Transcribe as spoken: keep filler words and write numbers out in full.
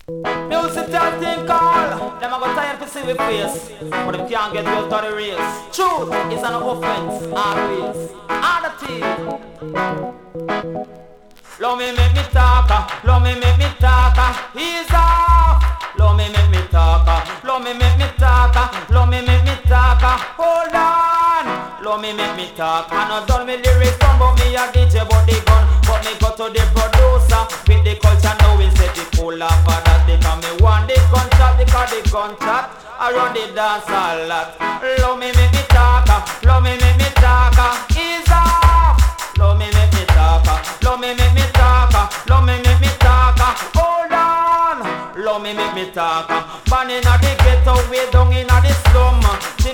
Music that thing call. Them a go tired to see we face, but them can't get out of the race. Truth is an offense, always. Other thing. Love me make me talk, love me make me talk. He's off. Love me make me talk, love me make me talk, love me make me talk. Hold on, love me make me talk. I know done me lyrics done, but me a D J but the gun. But me go to the producer with the culture now instead the pull up for that. Because me want the gunshot, because the gunshot I run the dance a lot. Love me make me talk,